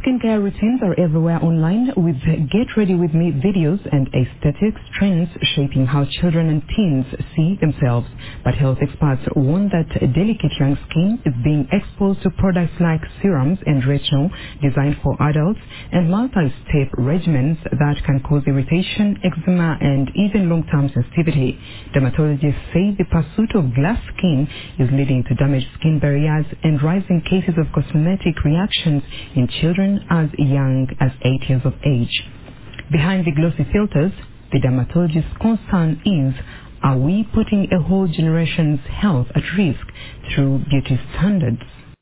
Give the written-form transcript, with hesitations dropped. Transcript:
Skincare routines are everywhere online, with Get Ready With Me videos and aesthetics trends shaping how children and teens see themselves. But health experts warn that delicate young skin is being exposed to products like serums and retinol designed for adults and multi-step regimens that can cause irritation, eczema, and even long-term sensitivity. Dermatologists say the pursuit of glass skin is leading to damaged skin barriers and rising cases of cosmetic reactions in children as young as 8 years of age. Behind the glossy filters, the dermatologist's concern is, are we putting a whole generation's health at risk through beauty standards?